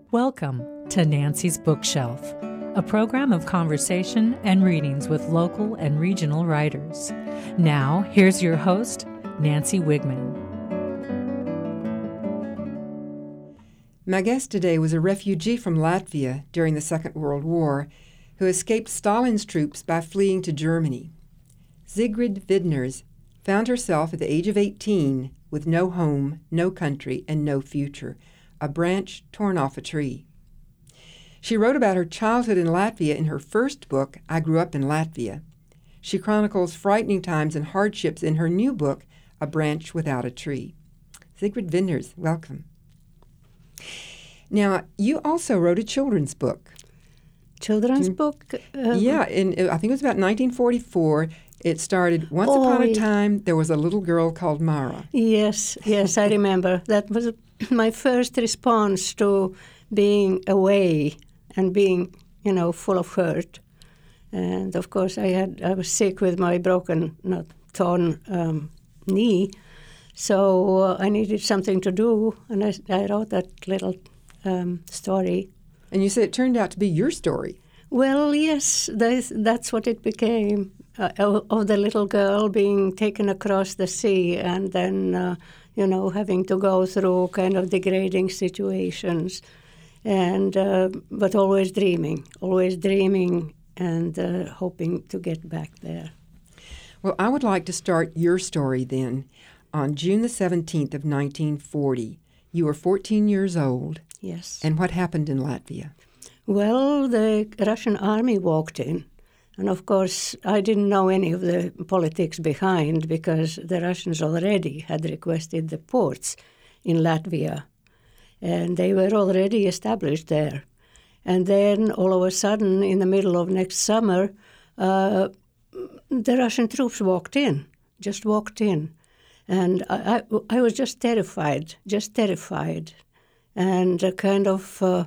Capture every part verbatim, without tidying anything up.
Welcome to Nancy's Bookshelf, a program of conversation and readings with local and regional writers. Now, here's your host, Nancy Wigman. My guest today was a refugee from Latvia during the Second World War who escaped Stalin's troops by fleeing to Germany. Sigrid Vidners found herself at the age of eighteen with no home, no country, and no future, a branch torn off a tree. She wrote about her childhood in Latvia in her first book, I Grew Up in Latvia. She chronicles frightening times and hardships in her new book, A Branch Without a Tree. Sigrid Vidners, welcome. Now, you also wrote a children's book. Children's Mm. book? Um, Yeah, in, I think it was about nineteen forty-four. It started, once Oh, upon a yeah. time, there was a little girl called Mara. Yes, yes, I remember. That was my first response to being away and being, you know, full of hurt. And of course, I had I was sick with my broken, not torn um, knee, so uh, I needed something to do, and I, I wrote that little um, story. And you said it turned out to be your story. Well, yes, that's, that's what it became, uh, of, of the little girl being taken across the sea and then, uh, you know, having to go through kind of degrading situations, and uh, but always dreaming, always dreaming and uh, hoping to get back there. Well, I would like to start your story then. On June the seventeenth of nineteen forty, you were fourteen years old. Yes. And what happened in Latvia? Well, the Russian army walked in. And of course, I didn't know any of the politics behind because the Russians already had requested the ports in Latvia. And they were already established there. And then all of a sudden, in the middle of next summer, uh, the Russian troops walked in, just walked in. And I, I, I was just terrified, just terrified. And a kind of uh,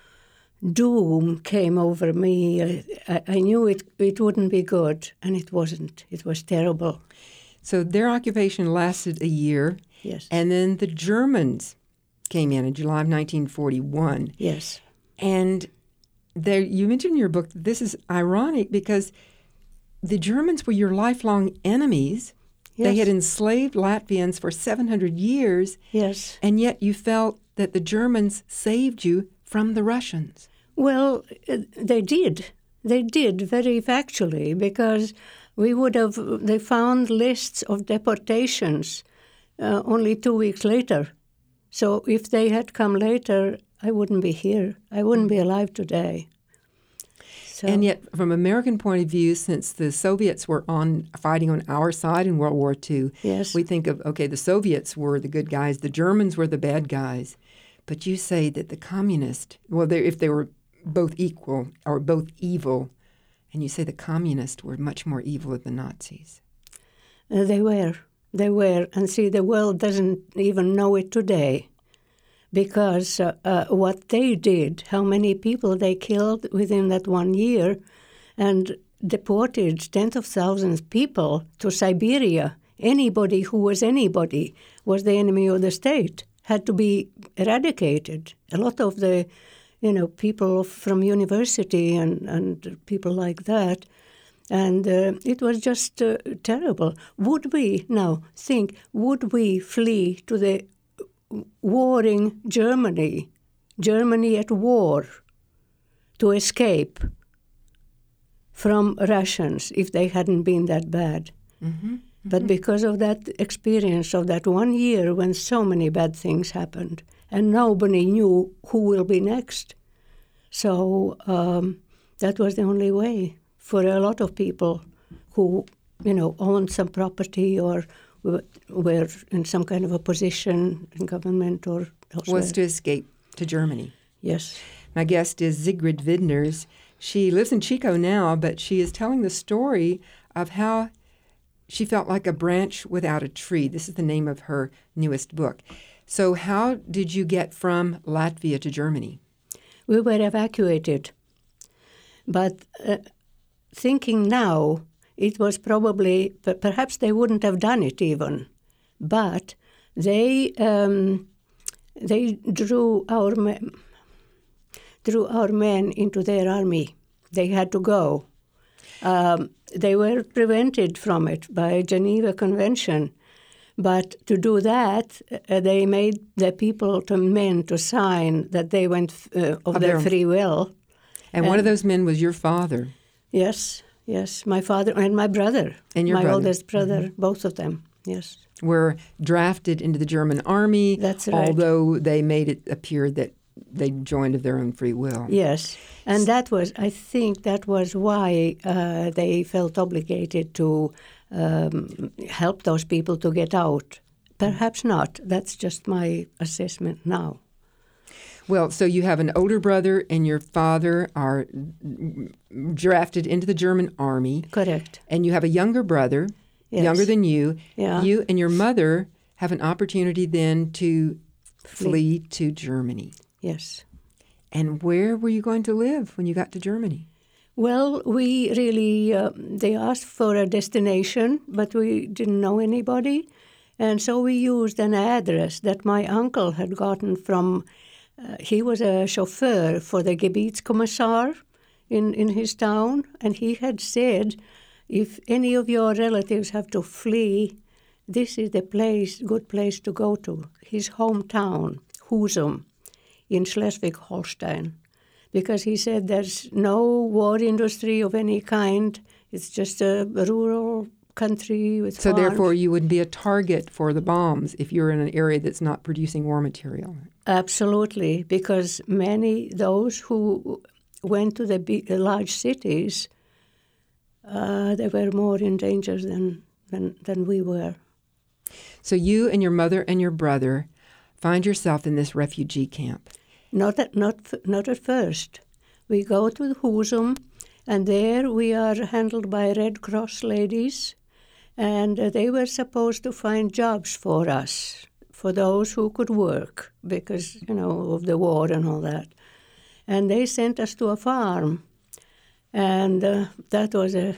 doom came over me. I, I knew it, it wouldn't be good, and it wasn't. It was terrible. So their occupation lasted a year. Yes. And then the Germans came in in July of nineteen forty-one. Yes. And there, you mentioned in your book that this is ironic because the Germans were your lifelong enemies. Yes. They had enslaved Latvians for seven hundred years. Yes. And yet you felt that the Germans saved you from the Russians. Well, uh, they did. They did, very factually, because we would have, they found lists of deportations uh, only two weeks later. So if they had come later, I wouldn't be here. I wouldn't be alive today. So, And yet, from American point of view, since the Soviets were on fighting on our side in World War Two, yes. we think of, okay, the Soviets were the good guys, the Germans were the bad guys. But you say that the communists, well, they, if they were both equal or both evil, and you say the communists were much more evil than the Nazis. Uh, they were. They were. And see, the world doesn't even know it today. Because uh, uh, what they did, how many people they killed within that one year, and deported tens of thousands of people to Siberia. Anybody who was anybody was the enemy of the state, had to be eradicated. A lot of the, you know, people from university and, and people like that. And uh, it was just uh, terrible. Would we, now think, would we flee to the warring Germany, Germany at war, to escape from Russians if they hadn't been that bad? Mm-hmm, mm-hmm. But because of that experience of that one year when so many bad things happened and nobody knew who will be next. So um, that was the only way for a lot of people who, you know, owned some property or were in some kind of a position in government or elsewhere. Was to escape to Germany. Yes. My guest is Sigrid Vidners. She lives in Chico now, but she is telling the story of how she felt like a branch without a tree. This is the name of her newest book. So how did you get from Latvia to Germany? We were evacuated. But uh, thinking now, it was probably, perhaps they wouldn't have done it even, but they um, they drew our threw our men into their army. They had to go. Um, they were prevented from it by Geneva Convention. But to do that, uh, they made the people, to men, to sign that they went uh, of, of their, their free will. And, and one of those men was your father. Yes, yes, my father and my brother. And your my brother. oldest brother, mm-hmm. both of them, yes. Were drafted into the German army. That's right. Although they made it appear that they joined of their own free will. Yes, and that was, I think that was why uh, they felt obligated to um, help those people to get out. Perhaps not. That's just my assessment now. Well, so you have an older brother and your father are drafted into the German army. Correct. And you have a younger brother, yes. younger than you. Yeah. You and your mother have an opportunity then to flee, flee to Germany. Yes. And where were you going to live when you got to Germany? Well, we really, uh, they asked for a destination, but we didn't know anybody. And so we used an address that my uncle had gotten from, uh, he was a chauffeur for the Gebietskommissar in, in his town. And he had said, if any of your relatives have to flee, this is the place, good place to go to. His hometown, Husum, in Schleswig-Holstein, because he said there's no war industry of any kind. It's just a rural country with So farms. therefore you would be a target for the bombs if you're in an area that's not producing war material. Absolutely, because many, those who went to the big, large cities, uh, they were more in danger than, than, than we were. So you and your mother and your brother find yourself in this refugee camp. Not at, not, not at first. We go to Husum, and there we are handled by Red Cross ladies, and uh, they were supposed to find jobs for us, for those who could work, because, you know, of the war and all that. And they sent us to a farm, and uh, that was a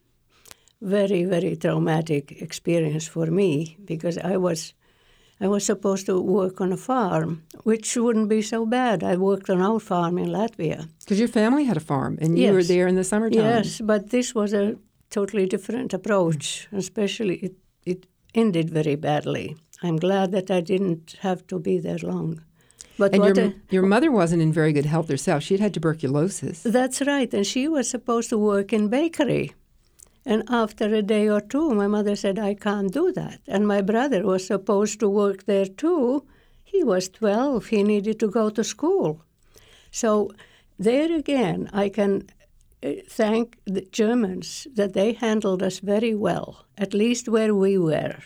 very, very traumatic experience for me, because I was I was supposed to work on a farm, which wouldn't be so bad. I worked on our farm in Latvia. Because your family had a farm, and you yes. were there in the summertime. Yes, but this was a totally different approach, especially it, it ended very badly. I'm glad that I didn't have to be there long. But and what your, a, your mother wasn't in very good health herself. She'd had tuberculosis. That's right, and she was supposed to work in bakery. And after a day or two, my mother said, I can't do that. And my brother was supposed to work there too. He was twelve. He needed to go to school. So there again, I can thank the Germans that they handled us very well, at least where we were.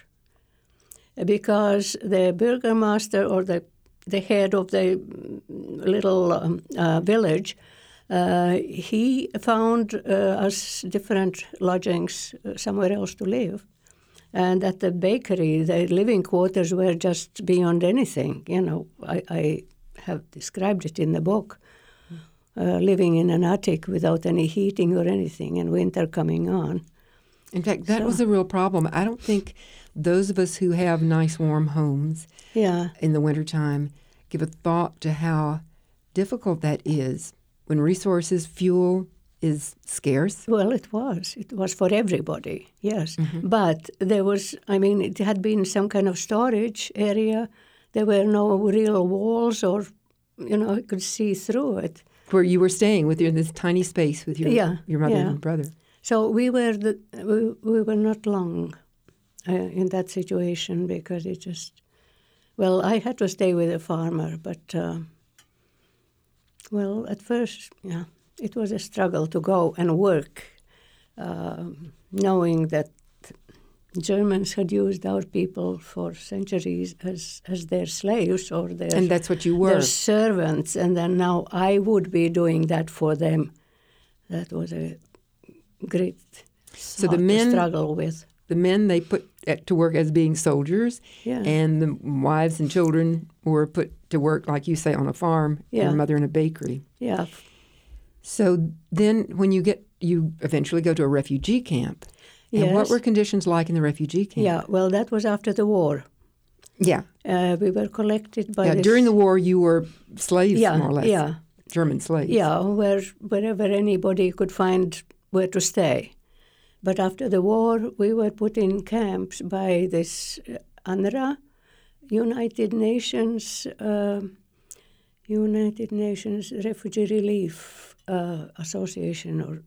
Because the burgomaster or the, the head of the little um, uh, village, Uh, he found uh, us different lodgings uh, somewhere else to live. And at the bakery, the living quarters were just beyond anything. You know, I, I have described it in the book, uh, living in an attic without any heating or anything, and winter coming on. In fact, that so, was a real problem. I don't think those of us who have nice warm homes yeah. in the wintertime give a thought to how difficult that is. When resources, fuel is scarce? Well, it was. It was for everybody, yes. Mm-hmm. But there was, I mean, it had been some kind of storage area. There were no real walls or, you know, you could see through it. Where you were staying with your, this tiny space with your, yeah, your mother yeah. and brother. So we were, the, we, we were not long uh, in that situation because it just, well, I had to stay with a farmer, but... Uh, Well, at first, yeah, it was a struggle to go and work, uh, knowing that Germans had used our people for centuries as, as their slaves or their, and that's what you were. their servants, and then now I would be doing that for them. That was a great so the men, to struggle with. The men they put at, to work as being soldiers, yeah. and the wives and children were put to work, like you say, on a farm, yeah. your mother in a bakery. Yeah. So then when you get, you eventually go to a refugee camp. And yes. what were conditions like in the refugee camp? Yeah, well, that was after the war. Yeah. Uh, we were collected by yeah, this... During the war, you were slaves, yeah, more or less. Yeah, German slaves. Yeah, where wherever anybody could find where to stay. But after the war, we were put in camps by this UNRWA, United Nations uh, United Nations Refugee Relief uh, Association, or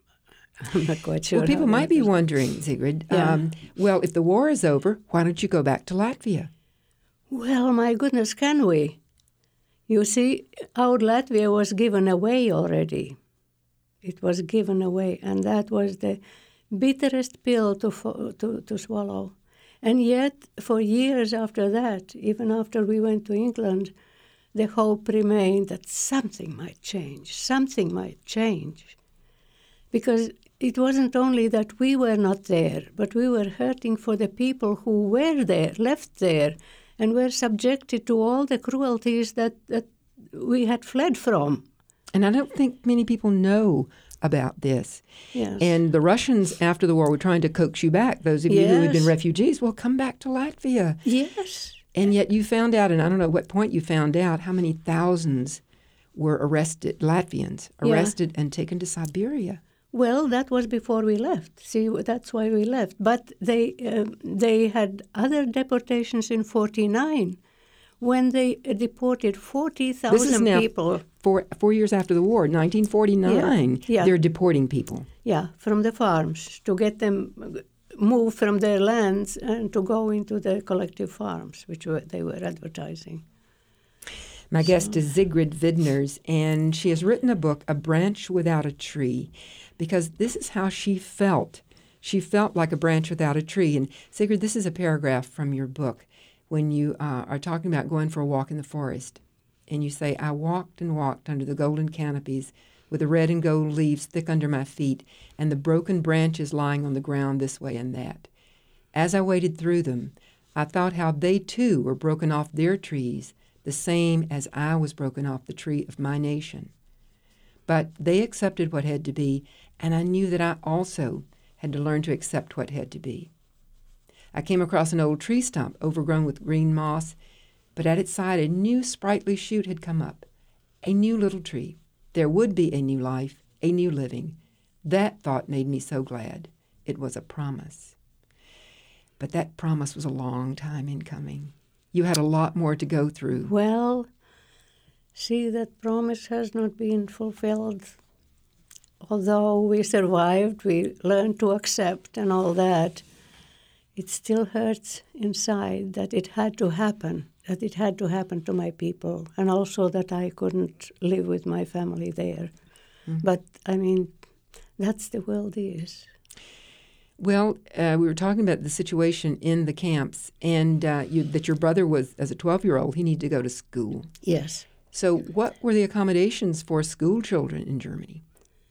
I'm not quite sure. Well, people might be is. wondering, Sigrid, Yeah. um, well, if the war is over, why don't you go back to Latvia? Well, my goodness, can we? You see, our Latvia was given away already. It was given away, and that was the bitterest pill to, fo- to, to swallow. And yet, for years after that, even after we went to England, the hope remained that something might change, something might change. Because it wasn't only that we were not there, but we were hurting for the people who were there, left there, and were subjected to all the cruelties that, that we had fled from. And I don't think many people know about this. Yes. And the Russians, after the war, were trying to coax you back. Those of you who had been Yes. refugees, well, come back to Latvia. Yes. And yet you found out, and I don't know what point you found out, how many thousands were arrested, Latvians, Yeah. arrested and taken to Siberia. Well, that was before we left. See, that's why we left. But they um, they had other deportations in forty-nine, when they uh, deported forty This is thousand now people. four, four years after the war, nineteen forty-nine, Yeah, yeah. they're deporting people. Yeah, from the farms to get them uh, moved from their lands and to go into the collective farms, which were, they were advertising. My guest is Sigrid Vidners, and she has written a book, A Branch Without a Tree, because this is how she felt. She felt like a branch without a tree. And Sigrid, this is a paragraph from your book when you uh, are talking about going for a walk in the forest. And you say, I walked and walked under the golden canopies with the red and gold leaves thick under my feet and the broken branches lying on the ground this way and that. As I waded through them, I thought how they too were broken off their trees, the same as I was broken off the tree of my nation. But they accepted what had to be, and I knew that I also had to learn to accept what had to be. I came across an old tree stump overgrown with green moss, but at its side a new sprightly shoot had come up, a new little tree. There would be a new life, a new living. That thought made me so glad. It was a promise. But that promise was a long time in coming. You had a lot more to go through. Well, see, that promise has not been fulfilled. Although we survived, we learned to accept and all that, it still hurts inside that it had to happen, that it had to happen to my people, and also that I couldn't live with my family there. Mm-hmm. But, I mean, that's the world is. Well, uh, we were talking about the situation in the camps, and uh, you, that your brother was, as a twelve-year-old, he needed to go to school. Yes. So what were the accommodations for school children in Germany,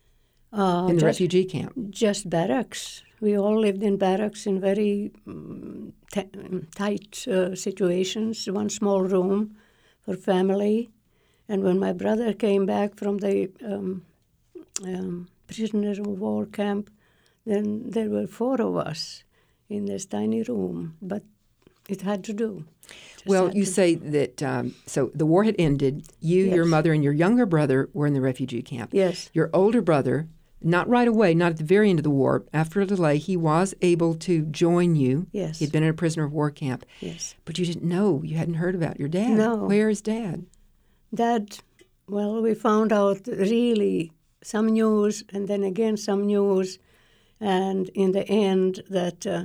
uh, in the just, refugee camp? Just barracks. We all lived in barracks in very um, t- tight uh, situations, one small room for family. And when my brother came back from the um, um, prisoner of war camp, then there were four of us in this tiny room, but it had to do. Just well, you say that, um, so the war had ended. You, Yes. your mother, and your younger brother were in the refugee camp. Yes. Your older brother, not right away, not at the very end of the war, after a delay, he was able to join you. Yes. He'd been in a prisoner of war camp. Yes. But you didn't know, you hadn't heard about your dad. No. Where is Dad? Dad, well, we found out really some news and then again some news. And in the end, that uh,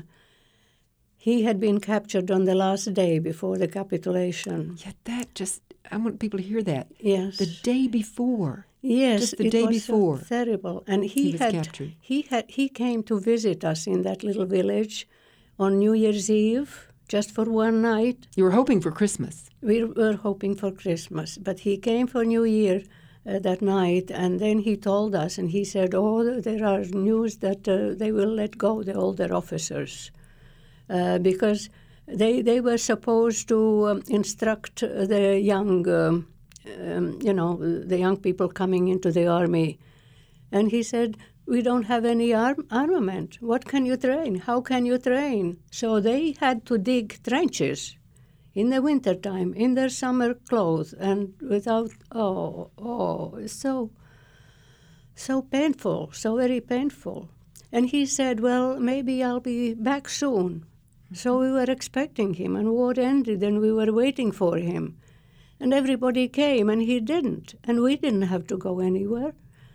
he had been captured on the last day before the capitulation. Yeah, that just, I want people to hear that. Yes. The day before. Yes, Just the it day was before. So terrible. And he, he was had captured. he had he came to visit us in that little village on New Year's Eve, just for one night. You were hoping for Christmas. We were hoping for Christmas, but he came for New Year uh, that night, and then he told us, and he said, oh, there are news that uh, they will let go the older officers, uh, because they they were supposed to um, instruct the young, um, um, you know, the young people coming into the army. And he said, we don't have any arm- armament. What can you train? How can you train? So they had to dig trenches in the wintertime, in their summer clothes, and without, oh, oh, it's so, so painful, so very painful. And he said, well, maybe I'll be back soon. So we were expecting him, and war ended, and we were waiting for him. And everybody came, and he didn't, and we didn't have to go anywhere.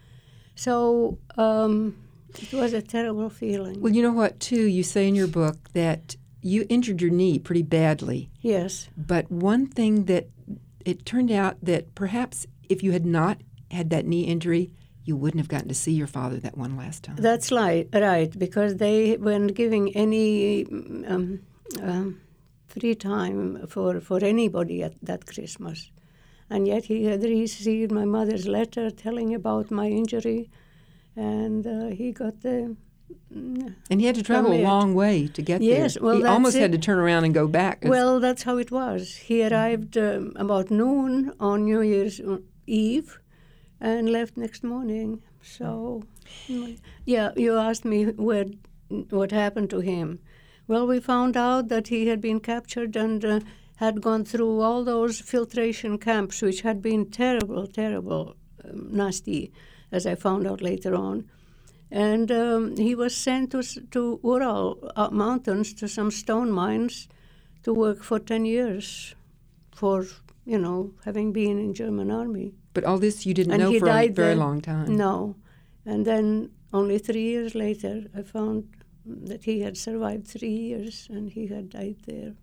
So um, it was a terrible feeling. Well, you know what, too? You say in your book that you injured your knee pretty badly. Yes. But one thing that it turned out that perhaps if you had not had that knee injury, you wouldn't have gotten to see your father that one last time. That's right, right, because they weren't giving any um, um, free time for, for anybody at that Christmas. And yet he had received my mother's letter telling about my injury, and uh, he got the... Mm, and he had to travel a long way to get yes, there. Well, he that's almost it. had to turn around and go back. Well, that's how it was. He arrived um, about noon on New Year's Eve, and left next morning. So, yeah, you asked me where, what happened to him. Well, we found out that he had been captured and uh, had gone through all those filtration camps, which had been terrible, terrible, um, nasty, as I found out later on. And um, he was sent to, to Ural uh, Mountains, to some stone mines, to work for ten years for, you know, having been in German army. But all this you didn't and know he for a died very there. long time. No. And then only three years later, I found that he had survived three years and he had died there.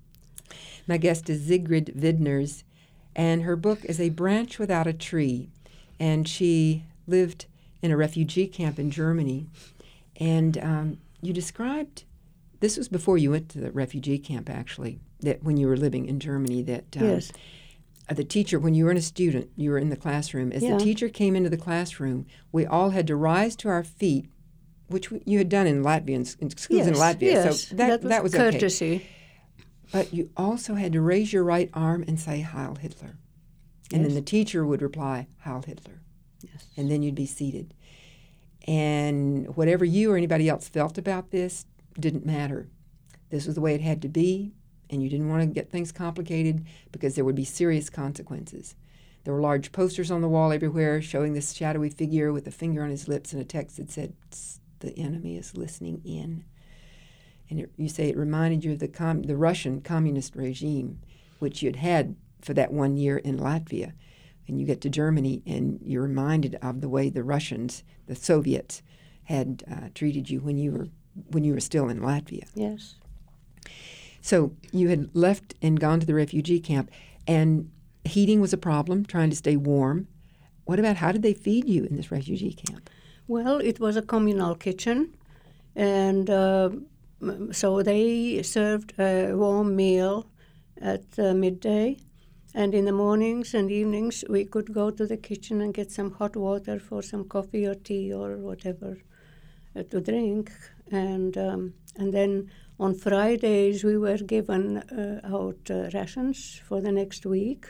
My guest is Sigrid Vidners, and her book is A Branch Without a Tree. And she lived in a refugee camp in Germany. And um, you described, this was before you went to the refugee camp, actually, that when you were living in Germany, that um, yes. the teacher, when you were in a student, you were in the classroom. As yeah. the teacher came into the classroom, we all had to rise to our feet, which you had done in Latvia, in, in schools yes, in Latvia. Yes, so that, that was, that was courtesy. Okay. But you also had to raise your right arm and say, Heil Hitler. And yes. then the teacher would reply, Heil Hitler. Yes. And then you'd be seated. And whatever you or anybody else felt about this didn't matter. This was the way it had to be. And you didn't want to get things complicated because there would be serious consequences. There were large posters on the wall everywhere showing this shadowy figure with a finger on his lips and a text that said, the enemy is listening in. And it, you say it reminded you of the, com- the Russian communist regime, which you'd had for that one year in Latvia. And you get to Germany and you're reminded of the way the Russians, the Soviets, had uh, treated you when you were when you were still in Latvia. Yes. So you had left and gone to the refugee camp, and heating was a problem, trying to stay warm. What about, how did they feed you in this refugee camp? Well, it was a communal kitchen, and uh, so they served a warm meal at uh, midday, and in the mornings and evenings we could go to the kitchen and get some hot water for some coffee or tea or whatever uh, to drink, and um, and then on Fridays we were given uh, out uh, rations for the next week,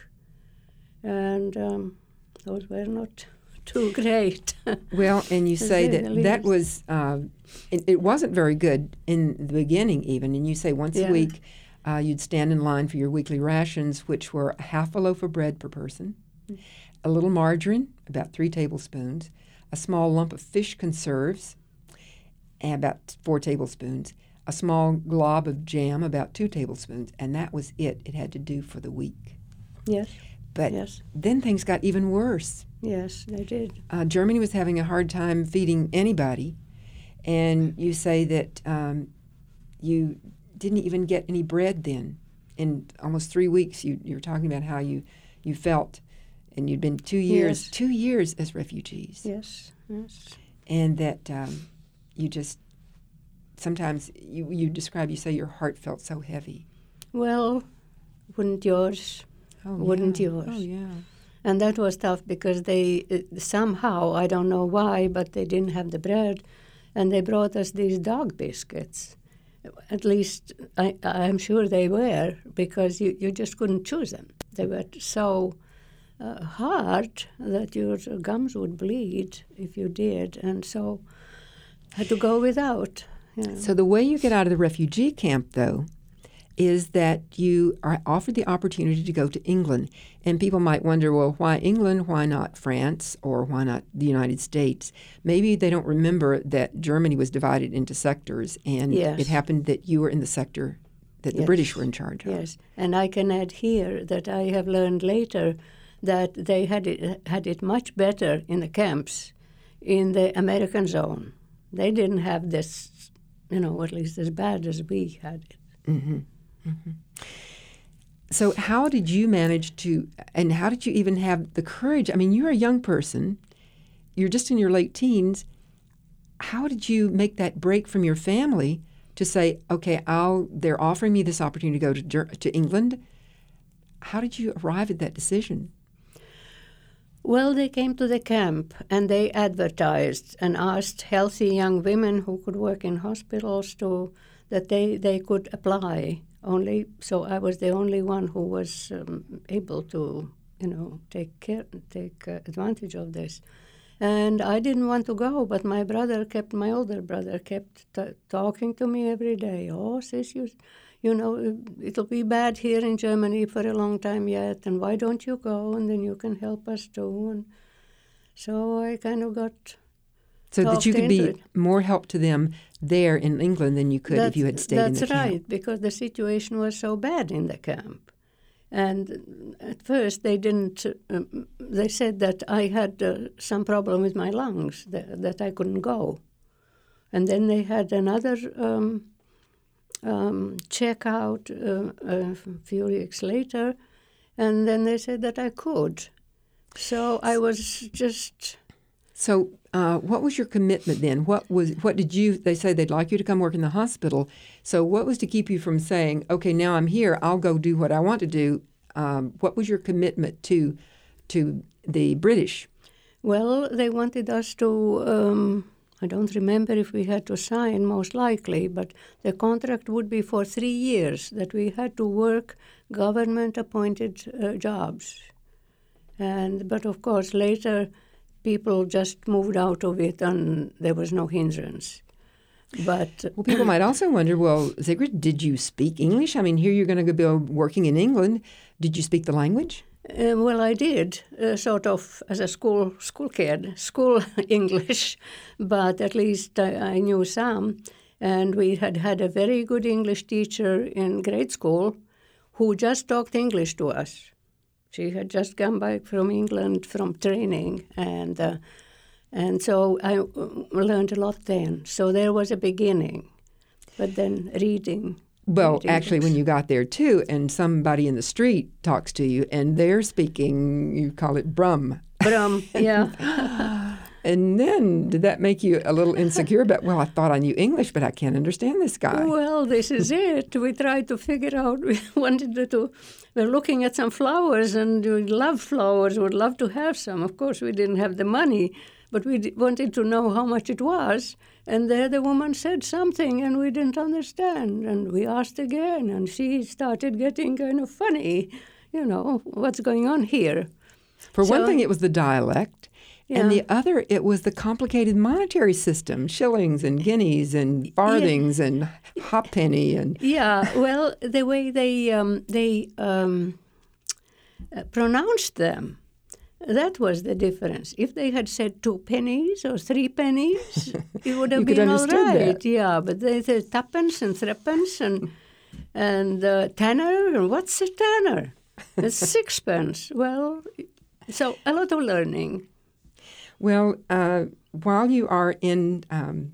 and um, those were not too great. Well, and you say that that was, uh, it, it wasn't very good in the beginning even, and you say once yeah. a week uh, you'd stand in line for your weekly rations, which were half a loaf of bread per person, mm. a little margarine, about three tablespoons, a small lump of fish conserves, and about four tablespoons, a small glob of jam, about two tablespoons, and that was it. It had to do for the week. Yes. But yes. then things got even worse. Yes, they did. Uh, Germany was having a hard time feeding anybody, and you say that um, you didn't even get any bread then. In almost three weeks, you, you were talking about how you, you felt, and you'd been two years, yes. two years as refugees. Yes, yes. And that um, you just, sometimes you, you describe, you say your heart felt so heavy. Well, wouldn't yours? Oh, wouldn't yeah. yours? Oh, yeah. And that was tough because they uh, somehow, I don't know why, but they didn't have the bread, and they brought us these dog biscuits. At least I, I'm sure they were, because you, you just couldn't choose them. They were so uh, hard that your gums would bleed if you did, and so had to go without. You know. So the way you get out of the refugee camp, though, is that you are offered the opportunity to go to England. And people might wonder, well, why England? Why not France? Or why not the United States? Maybe they don't remember that Germany was divided into sectors, and Yes. it happened that you were in the sector that the Yes. British were in charge of. Yes, and I can add here that I have learned later that they had it, had it much better in the camps in the American zone. They didn't have this, you know, at least as bad as we had it. Mm-hmm. Mm-hmm. So how did you manage to, and how did you even have the courage? I mean, you're a young person. You're just in your late teens. How did you make that break from your family to say, okay, I'll, they're offering me this opportunity to go to, Ger- to England? How did you arrive at that decision? Well, they came to the camp and they advertised and asked healthy young women who could work in hospitals to that they, they could apply. Only so I was the only one who was um, able to, you know, take care, take uh, advantage of this. And I didn't want to go, but my brother kept, my older brother kept t- talking to me every day. Oh, sis, you, you know, it'll be bad here in Germany for a long time yet, and why don't you go, and then you can help us too. And so I kind of got So that you could be it. more help to them there in England than you could that's, if you had stayed in the That's camp. right, because the situation was so bad in the camp. And at first they didn't, um, they said that I had uh, some problem with my lungs, that, that I couldn't go. And then they had another um, um, check out uh, a few weeks later, and then they said that I could. So I was just... So uh, what was your commitment then? What was what did you, they say they'd like you to come work in the hospital. So what was to keep you from saying, okay, now I'm here, I'll go do what I want to do? Um, what was your commitment to to the British? Well, they wanted us to, um, I don't remember if we had to sign, most likely, but the contract would be for three years, that we had to work government-appointed uh, jobs. And but of course, later people just moved out of it and there was no hindrance. But Well, people might also wonder, well, Sigrid, did you speak English? I mean, here you're going to be working in England. Did you speak the language? Uh, well, I did, uh, sort of as a school school kid, school English, but at least I, I knew some. And we had had a very good English teacher in grade school who just talked English to us. She had just come back from England from training, and uh, and so I uh, learned a lot then. So there was a beginning, but then reading. Well, reading actually, books. when you got there, too, and somebody in the street talks to you, and they're speaking, you call it brum. Brum, yeah. And then, did that make you a little insecure about, well, I thought I knew English, but I can't understand this guy? Well, this is it. We tried to figure out, we wanted to, we're looking at some flowers, and we love flowers, would love to have some. Of course, we didn't have the money, but we d- wanted to know how much it was. And there the woman said something, and we didn't understand. And we asked again, and she started getting kind of funny. You know, what's going on here? For one So- thing, it was the dialect. And Yeah. the other, it was the complicated monetary system, shillings and guineas and farthings and halfpenny and Yeah, well, the way they um, they um, uh, pronounced them, that was the difference. If they had said two pennies or three pennies, it would have You could been all understand right. that. Yeah, but they said tuppence and threepence and and uh, tanner. And what's a tanner? It's sixpence. Well, so a lot of learning. Well, uh, while you are in um,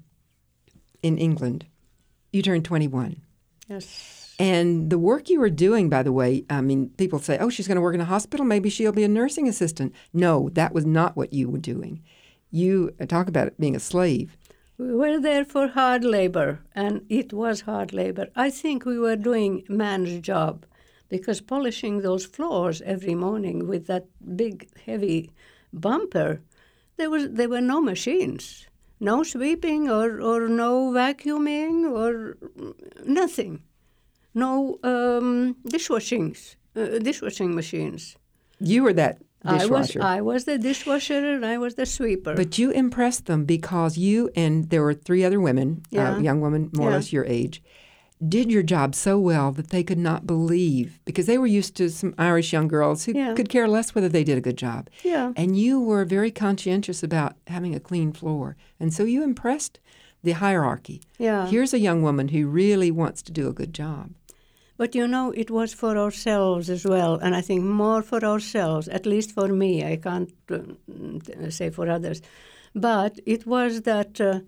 in England, you turned twenty-one. Yes. And the work you were doing, by the way, I mean, people say, oh, she's going to work in a hospital. Maybe she'll be a nursing assistant. No, that was not what you were doing. You uh, talk about it being a slave. We were there for hard labor, and it was hard labor. I think we were doing man's job, because polishing those floors every morning with that big, heavy bumper, there was there were no machines, no sweeping or, or no vacuuming or nothing, no um, dishwashings, uh, dishwashing machines. You were that I was dishwasher. I was the dishwasher and I was the sweeper. But you impressed them because you and there were three other women, Yeah. uh, young women more or Yeah. less your age. did your job so well that they could not believe, because they were used to some Irish young girls who Yeah. could care less whether they did a good job. Yeah. And you were very conscientious about having a clean floor. And so you impressed the hierarchy. Yeah. Here's a young woman who really wants to do a good job. But you know, it was for ourselves as well, and I think more for ourselves, at least for me. I can't uh, say for others. But it was that uh,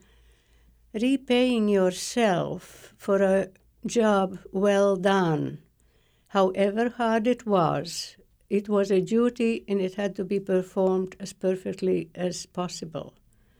repaying yourself for a job well done, however hard it was, it was a duty and it had to be performed as perfectly as possible.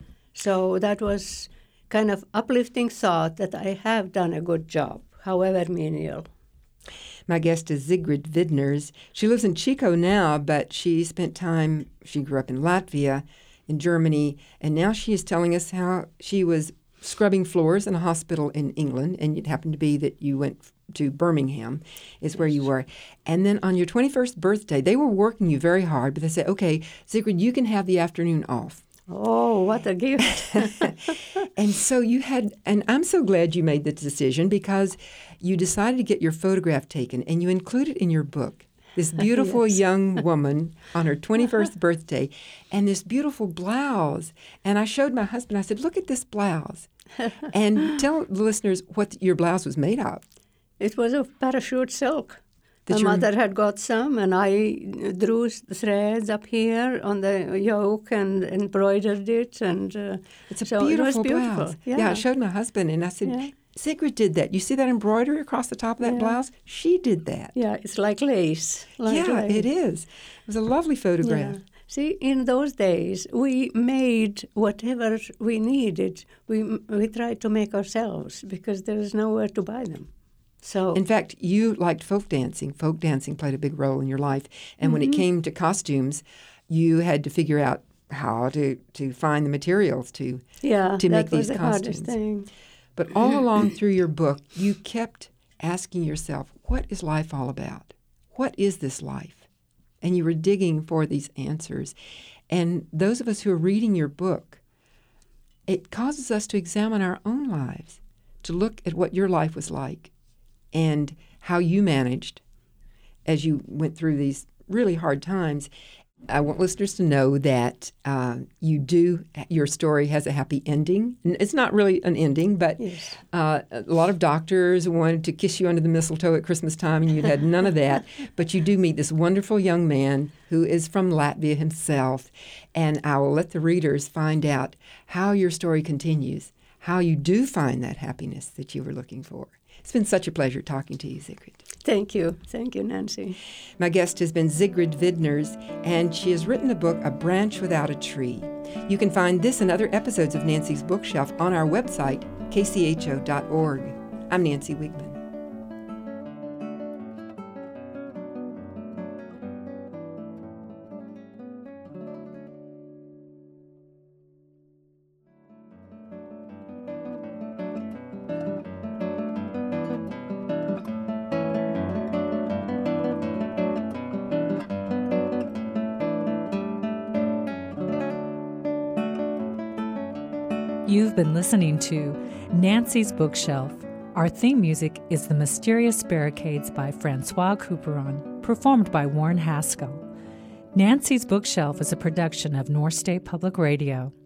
So that was kind of uplifting thought that I have done a good job, however menial. My guest is Sigrid Vidners. She lives in Chico now, but she spent time, she grew up in Latvia, in Germany, and now she is telling us how she was scrubbing floors in a hospital in England, and it happened to be that you went to Birmingham, is where you were. And then on your twenty-first birthday, they were working you very hard, but they said, okay, Sigrid, you can have the afternoon off. Oh, what a gift. And so you had, and I'm so glad you made the decision, because you decided to get your photograph taken, and you included in your book this beautiful Yes. young woman on her twenty-first birthday, and this beautiful blouse. And I showed my husband, I said, look at this blouse. And tell the listeners what your blouse was made of. It was of parachute silk. Did My you rem- mother had got some, and I drew s- threads up here on the yoke and embroidered it. And uh, It's a so beautiful, it was beautiful. blouse. Yeah. I showed my husband, and I said, Yeah. Sigrid did that. You see that embroidery across the top of that Yeah. blouse? She did that. Yeah, it's like lace. Like yeah, lace. it is. It was a lovely photograph. Yeah. See, in those days, we made whatever we needed. We we tried to make ourselves because there was nowhere to buy them. So In fact, you liked folk dancing. Folk dancing played a big role in your life. And when it came to costumes, you had to figure out how to, to find the materials to yeah, to that make was these the hardest costumes. thing. But all along through your book, you kept asking yourself, what is life all about? What is this life? And you were digging for these answers. And those of us who are reading your book, it causes us to examine our own lives, to look at what your life was like and how you managed as you went through these really hard times. I want listeners to know that uh, you do, your story has a happy ending. It's not really an ending, but Yes. uh, a lot of doctors wanted to kiss you under the mistletoe at Christmas time, and you had none of that. But you do meet this wonderful young man who is from Latvia himself, and I will let the readers find out how your story continues, how you do find that happiness that you were looking for. It's been such a pleasure talking to you, Sigrid. Thank you. Thank you, Nancy. My guest has been Sigrid Vidners, and she has written the book, A Branch Without a Tree. You can find this and other episodes of Nancy's Bookshelf on our website, k c h o dot org. I'm Nancy Wigman. You've been listening to Nancy's Bookshelf. Our theme music is The Mysterious Barricades by Francois Couperin, performed by Warren Haskell. Nancy's Bookshelf is a production of North State Public Radio.